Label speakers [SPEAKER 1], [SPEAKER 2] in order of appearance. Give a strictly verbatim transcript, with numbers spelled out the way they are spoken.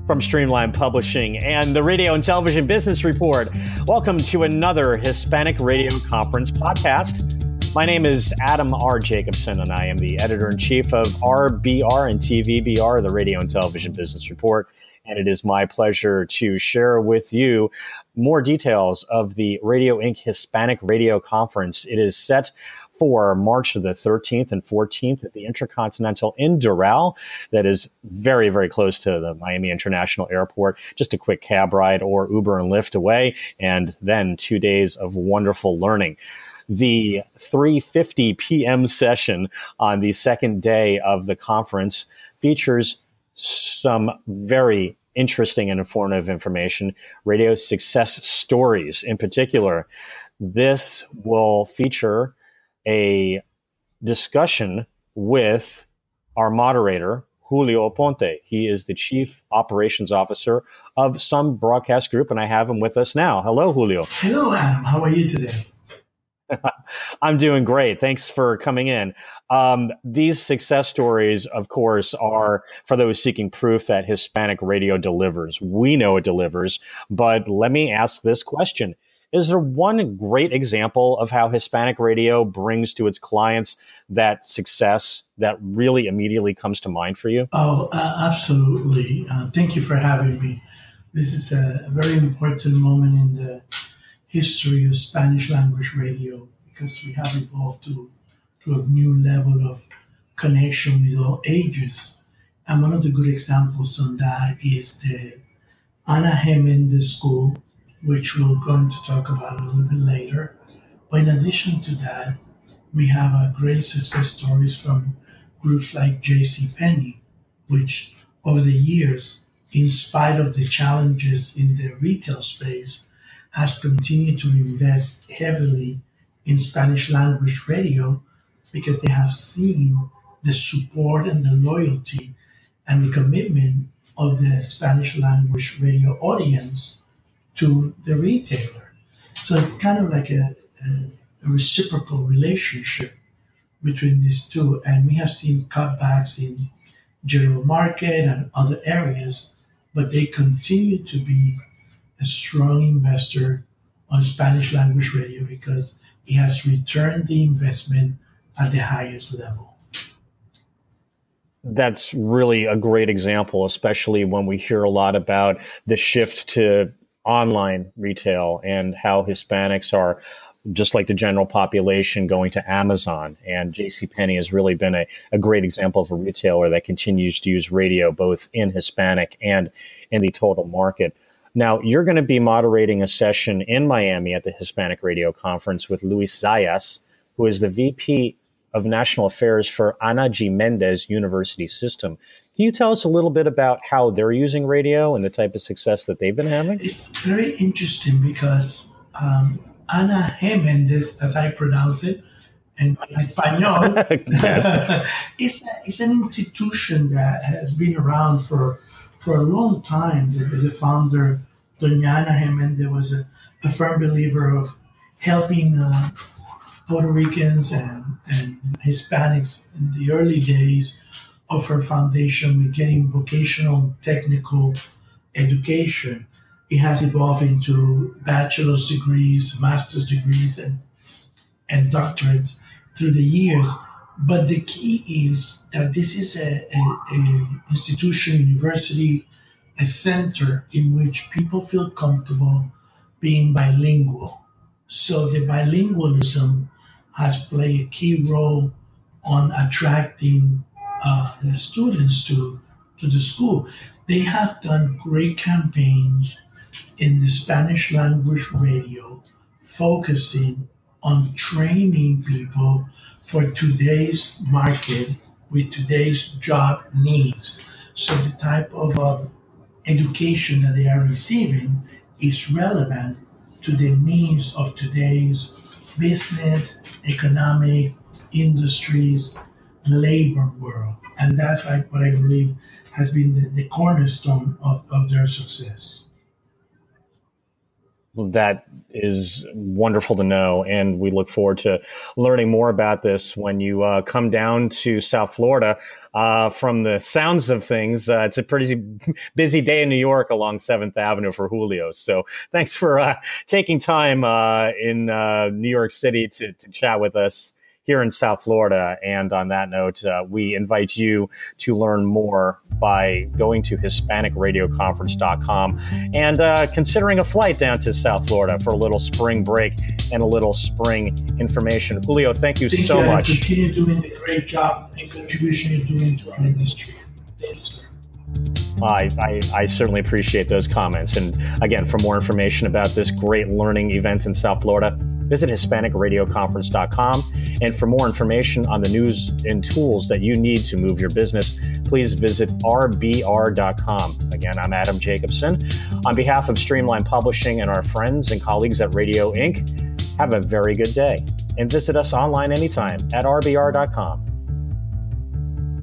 [SPEAKER 1] From Streamline Publishing and the Radio and Television Business Report, welcome to another Hispanic Radio Conference podcast. My name is Adam R. Jacobson, and I am the editor-in-chief of R B R and T V B R, the Radio and Television Business Report. And it is my pleasure to share with you more details of the Radio Incorporated. Hispanic Radio Conference. It is set for March the thirteenth and fourteenth at the Intercontinental in Doral. That is very, very close to the Miami International Airport. Just a quick cab ride or Uber and Lyft away, and then two days of wonderful learning. The three fifty p.m. session on the second day of the conference features some very interesting and informative information, radio success stories in particular. This will feature a discussion with our moderator, Julio Aponte. He is the Chief Operations Officer of Sun Broadcast Group, and I have him with us now. Hello, Julio.
[SPEAKER 2] Hello, Adam. How are you today?
[SPEAKER 1] I'm doing great. Thanks for coming in. Um, these success stories, of course, are for those seeking proof that Hispanic radio delivers. We know it delivers, but let me ask this question. Is there one great example of how Hispanic radio brings to its clients that success that really immediately comes to mind for you?
[SPEAKER 2] Oh, uh, absolutely. Uh, thank you for having me. This is a very important moment in the history of Spanish language radio because we have evolved to, to a new level of connection with all ages. And one of the good examples on that is the Ana Jimenez School, which we're going to talk about a little bit later. But in addition to that, we have a great success stories from groups like JCPenney, which over the years, in spite of the challenges in the retail space, has continued to invest heavily in Spanish language radio because they have seen the support and the loyalty and the commitment of the Spanish language radio audience to the retailer. So it's kind of like a, a, a reciprocal relationship between these two. And we have seen cutbacks in general market and other areas, but they continue to be a strong investor on Spanish language radio because it has returned the investment at the highest level.
[SPEAKER 1] That's really a great example, especially when we hear a lot about the shift to online retail and how Hispanics are, just like the general population, going to Amazon. And JCPenney has really been a, a great example of a retailer that continues to use radio both in Hispanic and in the total market. Now, you're going to be moderating a session in Miami at the Hispanic Radio Conference with Luis Zayas, who is the V P of National Affairs for Ana Jimenez University System. Can you tell us a little bit about how they're using radio and the type of success that they've been having?
[SPEAKER 2] It's very interesting because um, Ana Jimenez, as I pronounce it, in Espanol, yes. it's, a, it's an institution that has been around for for a long time. The, the founder, Doña Ana Jimenez, was a, a firm believer of helping uh, Puerto Ricans and, and Hispanics in the early days of her foundation with getting vocational technical education. It has evolved into bachelor's degrees, master's degrees, and, and doctorates through the years. But the key is that this is a, a, a institution, university, a center in which people feel comfortable being bilingual. So the bilingualism has played a key role on attracting uh, the students to, to the school. They have done great campaigns in the Spanish language radio, focusing on training people for today's market with today's job needs. So the type of uh, education that they are receiving is relevant to the needs of today's business, economic, industries, labor world. And that's like what I believe has been the, the cornerstone of, of their success.
[SPEAKER 1] that is wonderful to know. And we look forward to learning more about this when you uh, come down to South Florida. Uh, from the sounds of things, uh, it's a pretty busy day in New York along seventh Avenue for Julio's. So thanks for uh, taking time uh, in uh, New York City to, to chat with us here in South Florida. And on that note, uh, we invite you to learn more by going to Hispanic Radio Conference dot com and uh, considering a flight down to South Florida for a little spring break and a little spring information. Julio, thank you
[SPEAKER 2] thank
[SPEAKER 1] so
[SPEAKER 2] you,
[SPEAKER 1] much.
[SPEAKER 2] Continue doing the great job and contribution you're doing to our industry. Thank you, sir.
[SPEAKER 1] I, I, I certainly appreciate those comments. And again, for more information about this great learning event in South Florida, visit Hispanic Radio Conference dot com. And for more information on the news and tools that you need to move your business, please visit R B R dot com. Again, I'm Adam Jacobson. On behalf of Streamline Publishing and our friends and colleagues at Radio Incorporated, have a very good day. And visit us online anytime at R B R dot com.